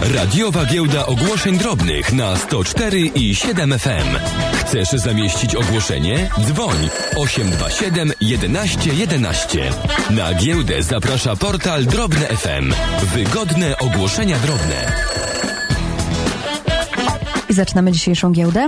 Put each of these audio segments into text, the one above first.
Radiowa giełda ogłoszeń drobnych na 104 i 7 FM. Chcesz zamieścić ogłoszenie? Dzwoń 827 11 11. Na giełdę zaprasza portal Drobne FM. Wygodne ogłoszenia drobne. I zaczynamy dzisiejszą giełdę.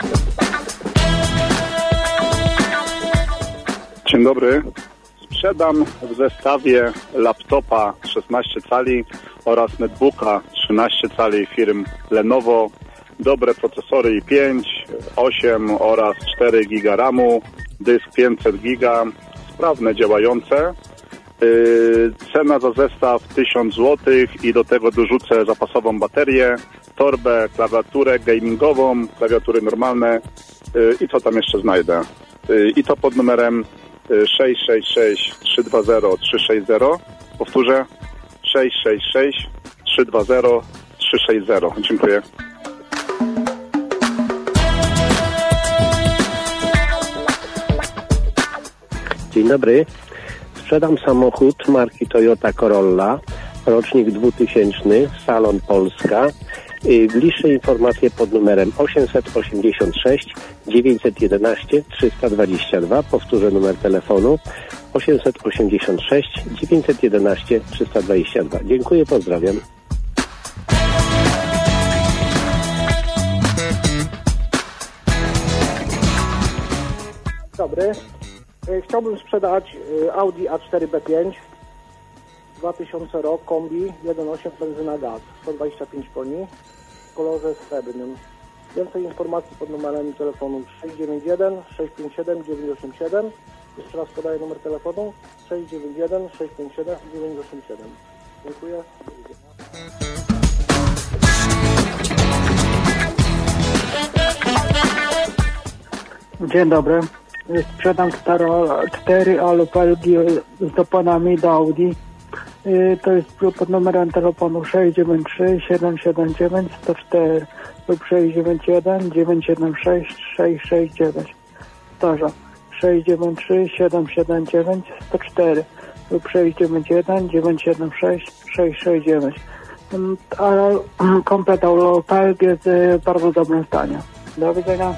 Dzień dobry. Sprzedam w zestawie laptopa 16 cali oraz netbooka 13 cali firm Lenovo. Dobre procesory i5, 8 oraz 4 GB RAMu, dysk 500 GB, sprawne, działające. Cena za zestaw 1000 zł i do tego dorzucę zapasową baterię, torbę, klawiaturę gamingową, klawiatury normalne i co tam jeszcze znajdę. I to pod numerem 666 320 360. Powtórzę 666 320 360. Dziękuję. Dzień dobry. Sprzedam samochód marki Toyota Corolla, rocznik 2000, Salon Polska. Bliższe informacje pod numerem 886 911 322. Powtórzę numer telefonu 886 911 322. Dziękuję, pozdrawiam. Dobry. Chciałbym sprzedać Audi A4 B5 2000 rok, kombi 1.8 benzyna gaz, 125 koni w kolorze srebrnym. Więcej informacji pod numerem telefonu 691 657 987. Jeszcze raz podaję numer telefonu 691 657 987. Dziękuję. Dzień dobry. Sprzedam 4 alupelgi z doponami do Audi. To jest pod numerem telefonu 693 779 104 lub 691 976 669. Powtarzam 693 779 104 lub 691 976 669. Ale komplet alupelg jest w bardzo dobrym stanie. Do widzenia.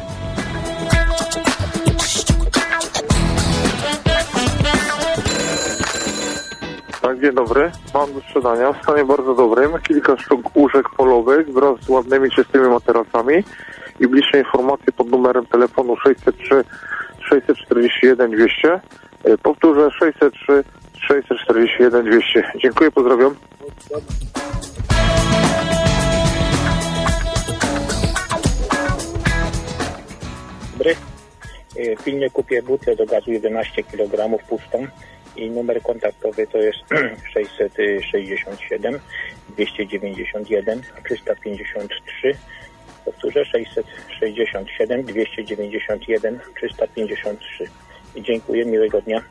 Dzień dobry, mam do sprzedania w stanie bardzo dobrym kilka sztuk łóżek polowych wraz z ładnymi, czystymi materacami i bliższe informacje pod numerem telefonu 603 641 200. Powtórzę 603 641 200. Dziękuję, pozdrawiam. Dobry. Pilnie kupię butlę do gazu 11 kg pustą. I numer kontaktowy to jest 667 291 353. Powtórzę 667 291 353. I dziękuję, miłego dnia.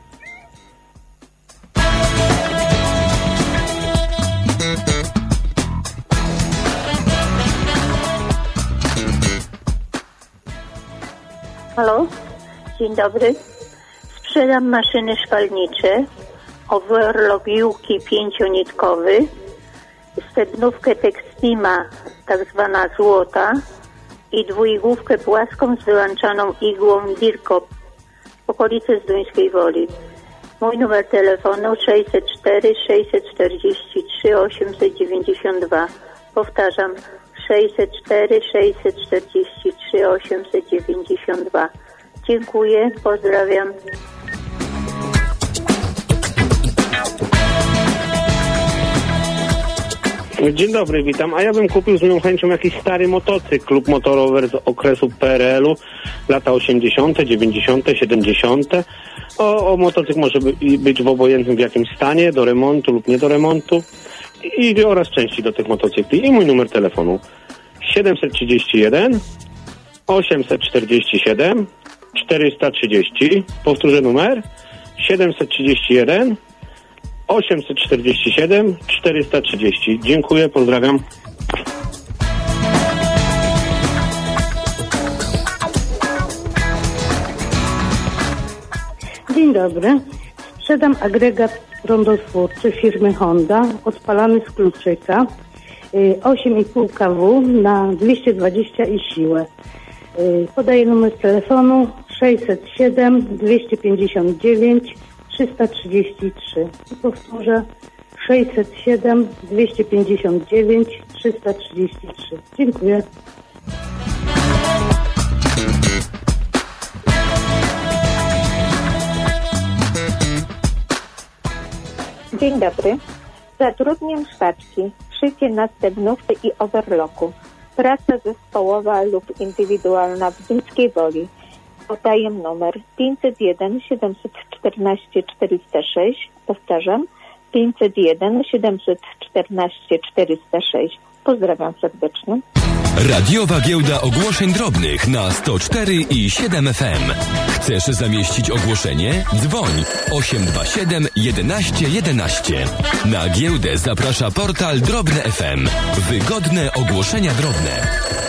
Halo, dzień dobry. Sprzedam maszyny szwalnicze, overlock Juki 5-nitkowy, stebnówkę Textima, tak zwana złota i dwójgłówkę płaską z wyłączaną igłą Dirkop w okolicy Zduńskiej Woli. Mój numer telefonu 604 643 892. Powtarzam 604 643 892. Dziękuję, pozdrawiam. Dzień dobry, witam. A ja bym kupił z moją chęcią jakiś stary motocykl lub motorower z okresu PRL-u, lata 80., 90., 70. O motocykl może być w obojętnym w jakimś stanie, do remontu lub nie do remontu i oraz części do tych motocykli. I mój numer telefonu 731 847 430. Powtórzę numer 731 847 430. Dziękuję, pozdrawiam. Dzień dobry. Sprzedam agregat prądotwórczy firmy Honda, odpalany z kluczyka 8,5 kW na 220 i siłę. Podaję numer telefonu 607 259 333. I powtórzę 607 259 333. Dziękuję. Dzień dobry. Zatrudniam szwaczki, szycie następnówki i overlocku. Praca zespołowa lub indywidualna w Zimskiej Woli. Podaję numer 501 714 406. Powtarzam, 501 714 406. Pozdrawiam serdecznie. Radiowa Giełda Ogłoszeń Drobnych na 104 i 7 FM. Chcesz zamieścić ogłoszenie? Dzwoń 827 11 11. Na giełdę zaprasza portal Drobne FM. Wygodne ogłoszenia drobne.